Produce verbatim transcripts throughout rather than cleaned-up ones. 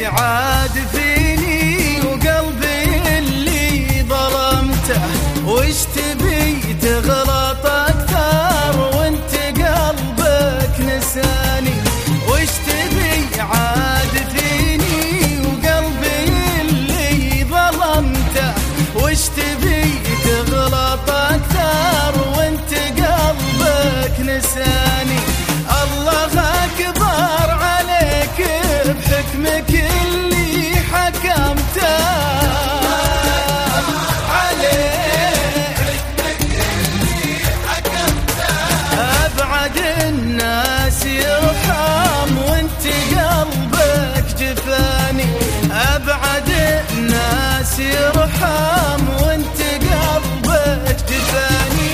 عاد فيني وقلبي اللي ظلمته، وش تبي تغلط أكثر وانت قلبك نساني؟ وش تبي عاد فيني وقلبي اللي ظلمته، وش تبي تغلط أكثر وانت قلبك نساني؟ الله أكبر عليك بحكمك اللي حكمته عليك، أبعد الناس يرحم وانت قلبك جفاني، أبعد الناس يرحم وانت قلبك جفاني.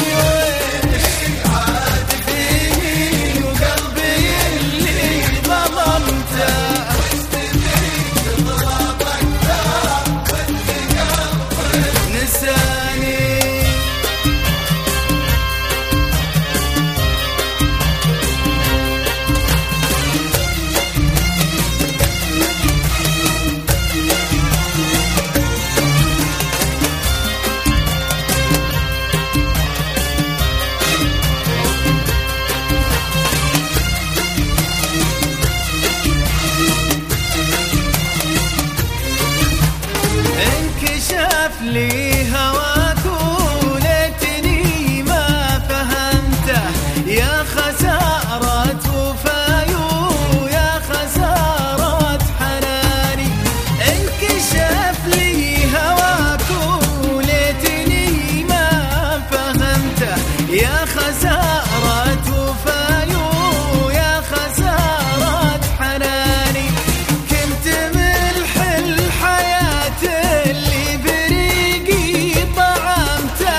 انكشف لي هواك وليتني ما فهمته، يا خسارة وفاي ويا خسارة حناني. انكشف لي هواك وليتني ما فهمته، يا خسارة وفاي ويا خسارة حناني. كنت ملح الحياة اللي بريقي طعمته،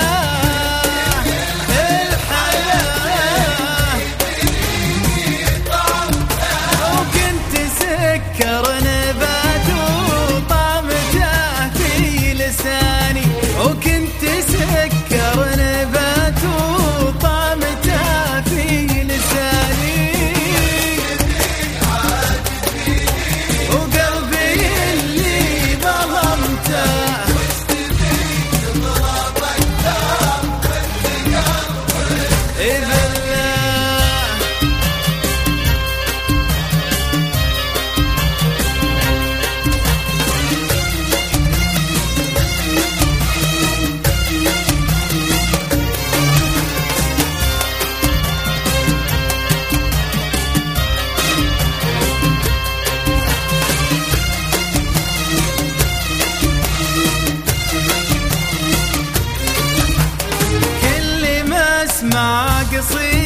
الحياة وكنت سكر نبات وطعمته في لساني، وكنت سكر نبات وطعمته في لساني. وقلبي اللي ظلمته إيه بالله. كل ما اسمع قصيدة